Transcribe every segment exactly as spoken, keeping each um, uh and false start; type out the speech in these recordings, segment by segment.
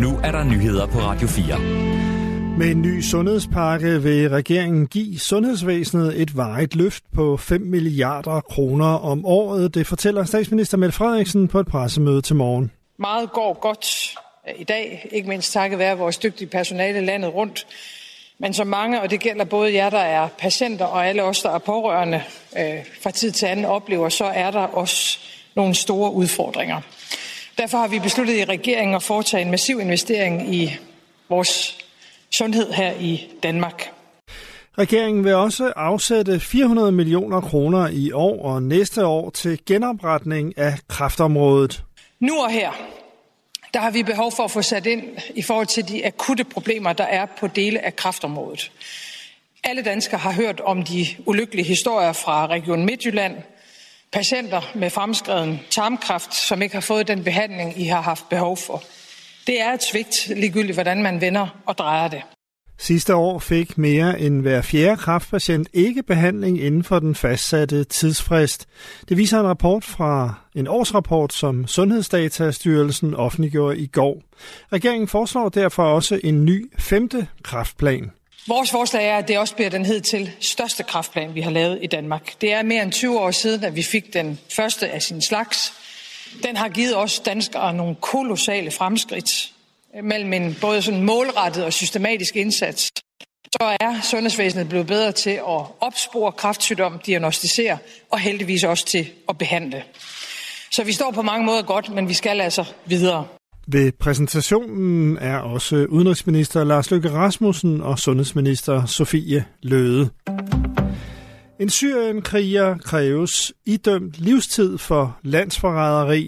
Nu er der nyheder på Radio fire. Med en ny sundhedspakke vil regeringen give sundhedsvæsenet et varigt løft på fem milliarder kroner om året. Det fortæller statsminister Mette Frederiksen på et pressemøde til morgen. Meget går godt i dag, ikke mindst takket være vores dygtige personale landet rundt. Men som mange, og det gælder både jer, der er patienter og alle os, der er pårørende øh, fra tid til anden oplever, så er der også nogle store udfordringer. Derfor har vi besluttet i regeringen at foretage en massiv investering i vores sundhed her i Danmark. Regeringen vil også afsætte fire hundrede millioner kroner i år og næste år til genopretning af kræftområdet. Nu og her, der har vi behov for at få sat ind i forhold til de akutte problemer, der er på dele af kræftområdet. Alle danskere har hørt om de ulykkelige historier fra Region Midtjylland. Patienter med fremskreden tarmkræft, som ikke har fået den behandling, I har haft behov for. Det er et svigt, ligegyldigt hvordan man vender og drejer det. Sidste år fik mere end hver fjerde kræftpatient ikke behandling inden for den fastsatte tidsfrist. Det viser en rapport fra en årsrapport, som Sundhedsdatastyrelsen offentliggjorde i går. Regeringen foreslår derfor også en ny femte kræftplan. Vores forslag er, at det også bliver den hidtil største kræftplan, vi har lavet i Danmark. Det er mere end tyve år siden, at vi fik den første af sin slags. Den har givet os danskere nogle kolossale fremskridt mellem en både sådan målrettet og systematisk indsats. Så er sundhedsvæsenet blevet bedre til at opspore kræftsygdom, diagnostisere og heldigvis også til at behandle. Så vi står på mange måder godt, men vi skal altså videre. Ved præsentationen er også udenrigsminister Lars Løkke Rasmussen og sundhedsminister Sophie Løhde. En Syrien-kriger kræves idømt livstid for landsforræderi.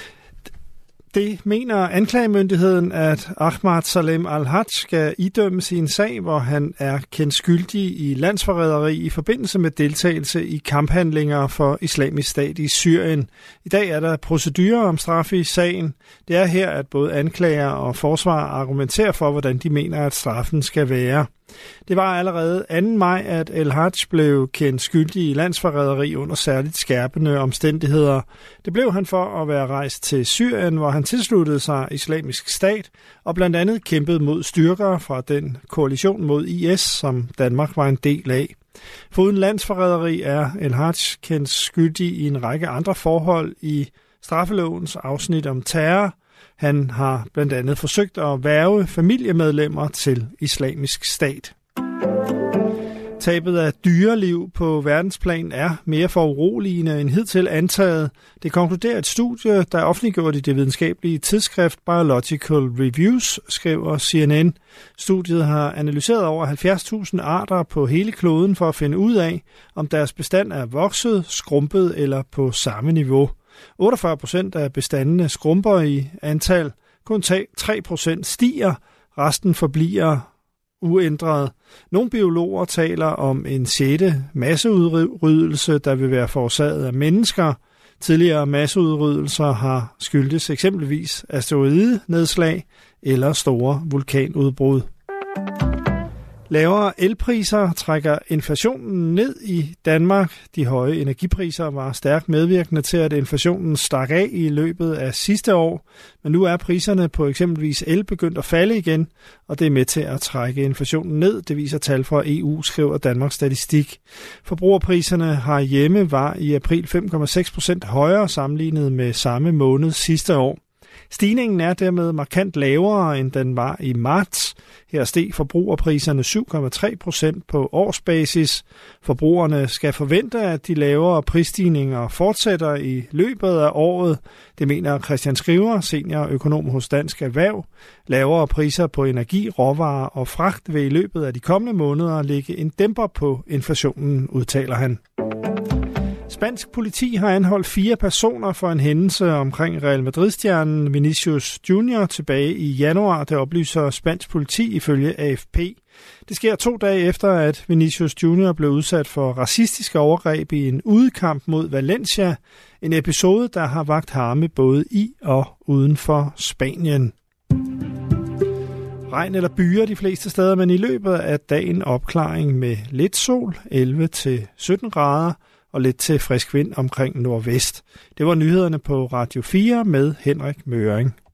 Det mener anklagemyndigheden, at Ahmad Salem al-Haj skal idømmes i en sag, hvor han er kendt skyldig i landsforræderi i forbindelse med deltagelse i kamphandlinger for Islamisk Stat i Syrien. I dag er der procedurer om straf i sagen. Det er her, at både anklager og forsvar argumenterer for, hvordan de mener, at straffen skal være. Det var allerede anden maj, at al-Haj blev kendt skyldig i landsforræderi under særligt skærpende omstændigheder. Det blev han for at være rejst til Syrien, hvor han tilsluttede sig Islamisk Stat og blandt andet kæmpede mod styrker fra den koalition mod I S, som Danmark var en del af. Foruden landsforræderi er al-Haj kendt skyldig i en række andre forhold i straffelovens afsnit om terror. Han har blandt andet forsøgt at hverve familiemedlemmer til Islamisk Stat. Tabet af dyreliv på verdensplan er mere foruroligende end hidtil antaget. Det konkluderer et studie, der er offentliggjort i det videnskabelige tidsskrift Biological Reviews, skriver C N N. Studiet har analyseret over halvfjerds tusind arter på hele kloden for at finde ud af, om deres bestand er vokset, skrumpet eller på samme niveau. otteogfyrre procent af bestandene skrumper i antal, kun tre procent stiger, resten forbliver uændret. Nogle biologer taler om en sjette masseudryddelse, der vil være forårsaget af mennesker. Tidligere masseudryddelser har skyldtes eksempelvis asteroidenedslag eller store vulkanudbrud. Lavere elpriser trækker inflationen ned i Danmark. De høje energipriser var stærkt medvirkende til, at inflationen stak af i løbet af sidste år. Men nu er priserne på eksempelvis el begyndt at falde igen, og det er med til at trække inflationen ned. Det viser tal fra E U, skriver Danmarks Statistik. Forbrugerpriserne herhjemme var i april fem komma seks procent højere sammenlignet med samme måned sidste år. Stigningen er dermed markant lavere, end den var i marts. Her steg forbrugerpriserne syv komma tre procent på årsbasis. Forbrugerne skal forvente, at de lavere prisstigninger fortsætter i løbet af året. Det mener Christian Skriver, seniorøkonom hos Dansk Erhverv. Lavere priser på energi, råvarer og fragt vil i løbet af de kommende måneder lægge en dæmper på inflationen, udtaler han. Spansk politi har anholdt fire personer for en hændelse omkring Real Madrid-stjernen Vinicius Junior tilbage i januar, det oplyser spansk politi ifølge A F P. Det sker to dage efter, at Vinicius Junior blev udsat for racistiske overgreb i en udekamp mod Valencia, en episode, der har vakt harme både i og uden for Spanien. Regn eller byer de fleste steder, men i løbet af dagen opklaring med lidt sol, elleve til sytten grader, og lidt til frisk vind omkring nordvest. Det var nyhederne på Radio fire med Henrik Møring.